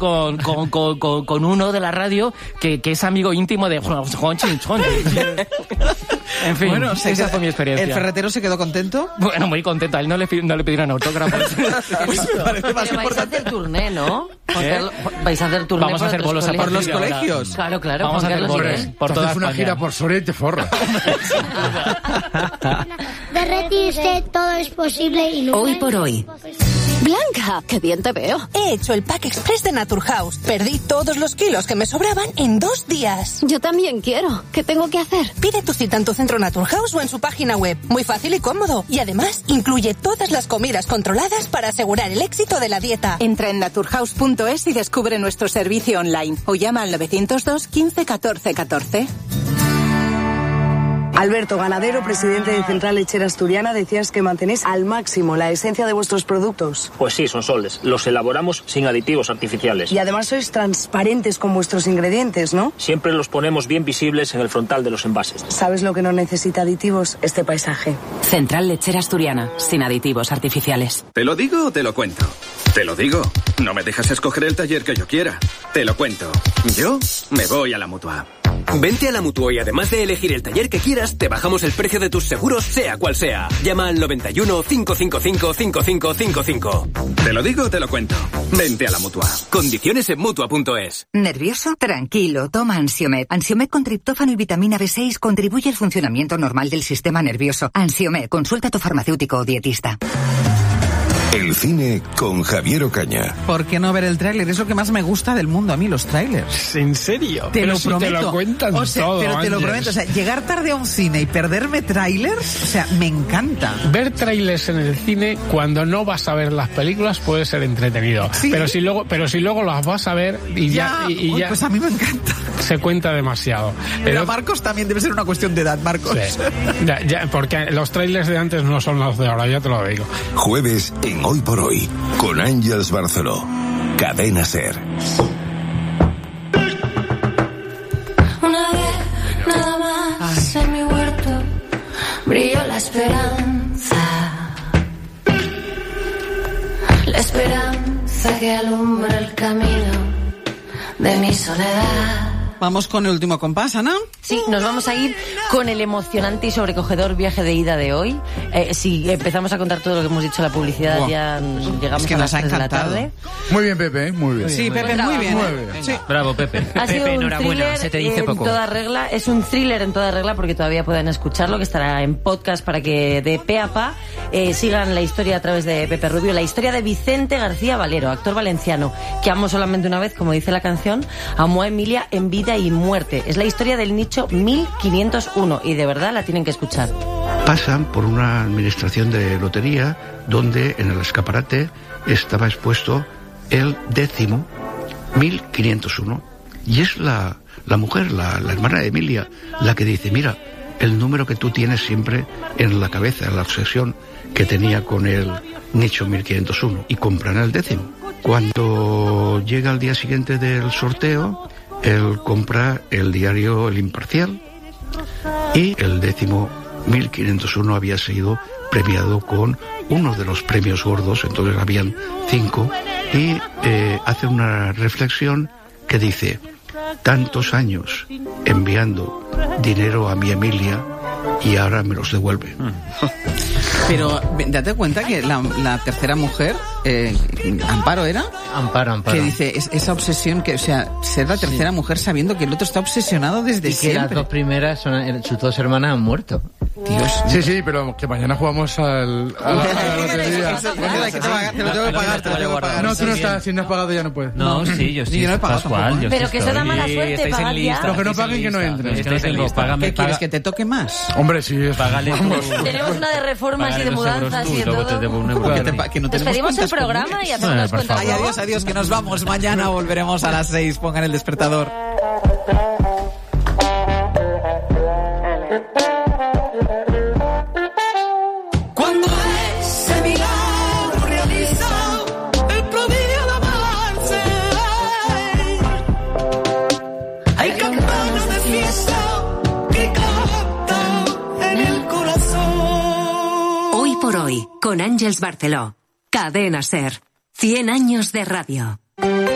con uno de la radio que es amigo íntimo de Juan Chinchón. En fin, bueno, esa fue mi experiencia. ¿El ferretero se quedó contento? Bueno, muy contento. A él no le pidieron autógrafos. Pero vais a hacer turné, ¿no? Vais a hacer turné. Vamos a hacer bolos por los colegios. Claro. Vamos a hacer bolos por toda una España. gira por Soria y te forras. Derretirse, todo es posible y nunca. Hoy por hoy. Blanca, qué bien te veo. He hecho el Pack Express de Naturhaus. Perdí todos los kilos que me sobraban en 2 días. Yo también quiero. ¿Qué tengo que hacer? Pide tu cita en tu centro Naturhaus o en su página web. Muy fácil y cómodo. Y además, incluye todas las comidas controladas para asegurar el éxito de la dieta. Entra en naturhaus.es y descubre nuestro servicio online. O llama al 902 15 14 14. Alberto Ganadero, presidente de Central Lechera Asturiana, decías que mantenéis al máximo la esencia de vuestros productos. Pues sí, son soles. Los elaboramos sin aditivos artificiales. Y además sois transparentes con vuestros ingredientes, ¿no? Siempre los ponemos bien visibles en el frontal de los envases. ¿Sabes lo que no necesita aditivos? Este paisaje. Central Lechera Asturiana, sin aditivos artificiales. ¿Te lo digo o te lo cuento? Te lo digo. No me dejas escoger el taller que yo quiera. Te lo cuento. Yo me voy a la Mutua. Vente a la Mutua y además de elegir el taller que quieras, te bajamos el precio de tus seguros, sea cual sea. Llama al 91 555 5555. Te lo digo o te lo cuento. Vente a la Mutua. Condiciones en Mutua.es. ¿Nervioso? Tranquilo, toma Ansiomed. Ansiomed con triptófano y vitamina B6 contribuye al funcionamiento normal del sistema nervioso. Ansiomed, consulta a tu farmacéutico o dietista. El cine con Javier Ocaña. ¿Por qué no ver el tráiler? Es lo que más me gusta del mundo a mí, los tráilers. ¿En serio? Te lo prometo. Te lo cuentan todo, pero te lo prometo. O sea, llegar tarde a un cine y perderme tráilers, o sea, me encanta. Ver tráilers en el cine cuando no vas a ver las películas puede ser entretenido. ¿Sí? Pero si luego las vas a ver y ya pues a mí me encanta. Se cuenta demasiado. Pero Marcos también debe ser una cuestión de edad, Marcos. Sí. Ya, porque los trailers de antes no son los de ahora, ya te lo digo. Jueves en Hoy por Hoy, con Ángeles Barceló. Cadena SER. Una vez, nada más, en mi huerto, brilló la esperanza. La esperanza que alumbra el camino de mi soledad. Vamos con el último compás, Ana. Sí, nos vamos a ir con el emocionante y sobrecogedor viaje de ida de hoy. Si empezamos a contar todo lo que hemos dicho en la publicidad, ya llegamos a las 3 de la tarde. Muy bien, Pepe, muy bien. Sí, Pepe, muy bien. Sí. Bravo, Pepe. Ha sido Pepe, un enhorabuena, se te dice poco. En toda regla, es un thriller en toda regla porque todavía pueden escucharlo, que estará en podcast para que de pe a pa sigan la historia a través de Pepe Rubio, la historia de Vicente García Valero, actor valenciano, que amó solamente una vez, como dice la canción, amó a Emilia en vida y muerte. Es la historia del nicho 1501 y de verdad la tienen que escuchar. Pasan por una administración de lotería donde en el escaparate estaba expuesto el 10.1501 y es la mujer, la hermana de Emilia, la que dice, mira, el número que tú tienes siempre en la cabeza, la obsesión que tenía con el nicho 1501, y compran el 10. Cuando llega el día siguiente del sorteo, él compra el diario El Imparcial y el 10.1501 había sido premiado con uno de los premios gordos, entonces habían 5, y hace una reflexión que dice, tantos años enviando dinero a mi Emilia y ahora me los devuelve. Pero date cuenta que la tercera mujer, Amparo era, Amparo, que dice esa obsesión, que, o sea, ser la tercera mujer sabiendo que el otro está obsesionado desde y siempre. que las dos primeras, sus dos hermanas han muerto. Dios. Sí, pero que mañana jugamos a la lotería. Te lo tengo que pagar. No, tú no estás, si no has pagado ya no puedes. No, sí, yo sí. Yo no he pagado. Pero que eso da mala suerte, pagar ya. Los que no paguen que no entren. ¿Qué quieres, que te toque más? Hombre, sí. Tenemos una de reformas y de mudanzas y de todo. Que no despedimos el programa y hacemos las cuentas. Ay, adiós, que nos vamos. Mañana volveremos a las 6. Pongan el despertador. Cuando ese milagro realiza el prodigio de amarse, hay campanas de fiesta que cantan en el corazón. Hoy por hoy, con Ángeles Barceló. Cadena SER. 100 años de radio.